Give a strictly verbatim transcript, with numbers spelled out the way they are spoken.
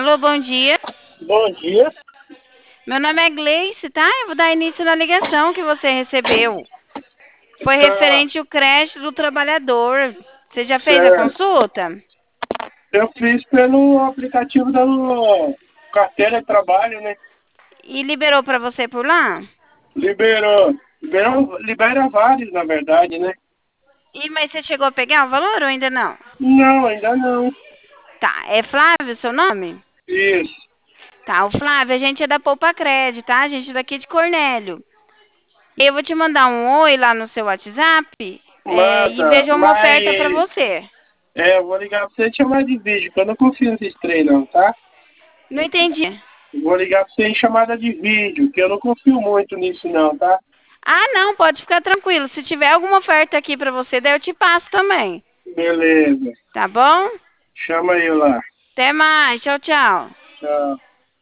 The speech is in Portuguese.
Alô, bom dia. Bom dia. Meu nome é Gleice, tá? Eu vou dar início na ligação que você recebeu. Foi Tá referente ao crédito do trabalhador. Você já fez a certo. consulta? Eu fiz pelo aplicativo da carteira de trabalho, né? E liberou para você por lá? Liberou. Liberou, libera vários, na verdade, né? E mas você chegou a pegar o valor ou ainda não? Não, ainda não. Tá, é Flávio seu nome? Isso. Tá, o Flávio, a gente é da Poupa Crédito, tá? A gente é daqui de Cornélio. Eu vou te mandar um oi lá no seu WhatsApp, é, e Manda, veja uma oferta para mas você. é, eu vou ligar pra você e te chamar de vídeo, que eu não confio nesses trem, não, tá? Não entendi. Vou ligar pra você em chamada de vídeo, que eu não confio muito nisso, não, tá? Ah, não, pode ficar tranquilo. Se tiver alguma oferta aqui para você, daí eu te passo também. Beleza. Tá bom? Chama aí lá. Até mais. Tchau, tchau. Tchau.